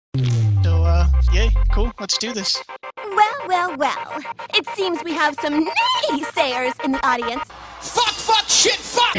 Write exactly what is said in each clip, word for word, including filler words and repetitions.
So, uh, yay, cool, let's do this. Well, well, well. It seems we have some naysayers in the audience. Fuck, fuck, shit, fuck!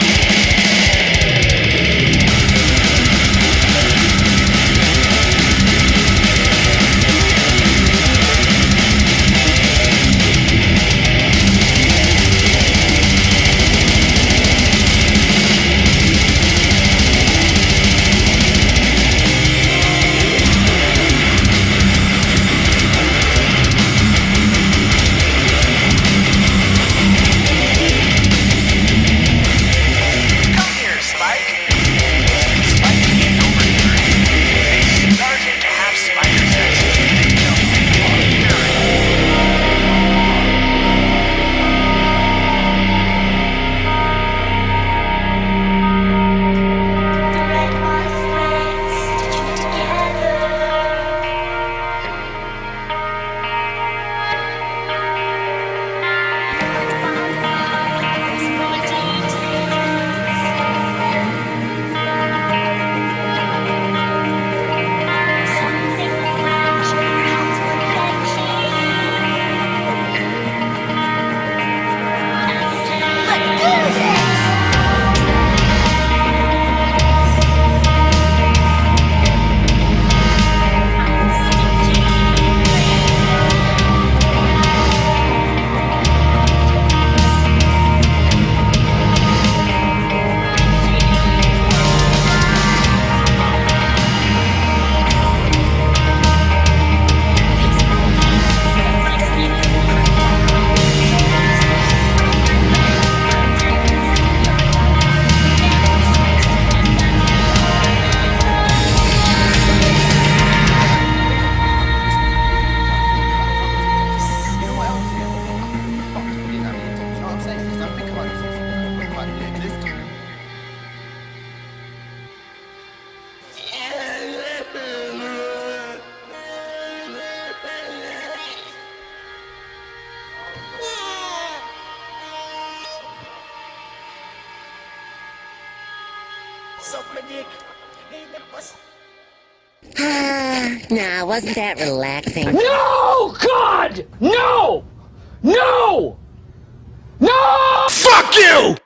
Nah, wasn't that relaxing? No! God! No! No! No! Fuck you!